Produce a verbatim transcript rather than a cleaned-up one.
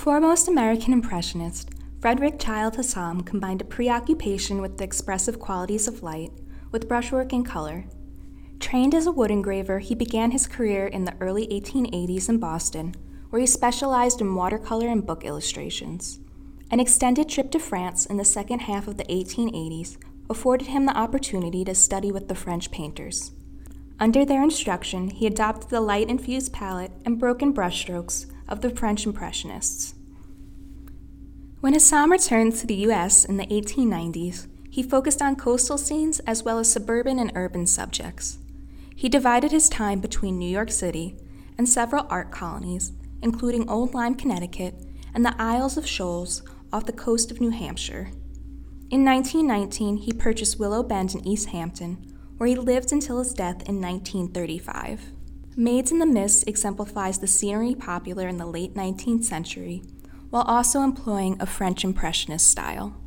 foremost American impressionist, Frederick Childe Hassam combined a preoccupation with the expressive qualities of light with brushwork and color. Trained as a wood engraver, he began his career in the early eighteen eighties in Boston, where he specialized in watercolor and book illustrations. An extended trip to France in the second half of the eighteen eighties afforded him the opportunity to study with the French painters. Under their instruction, he adopted the light-infused palette and broken brushstrokes of the French Impressionists. When Hassam returned to the U S in the eighteen nineties, he focused on coastal scenes as well as suburban and urban subjects. He divided his time between New York City and several art colonies, including Old Lyme, Connecticut, and the Isles of Shoals off the coast of New Hampshire. In nineteen nineteen, he purchased Willow Bend in East Hampton, where he lived until his death in nineteen thirty-five. Maids in the Mist exemplifies the scenery popular in the late nineteenth century, while also employing a French Impressionist style.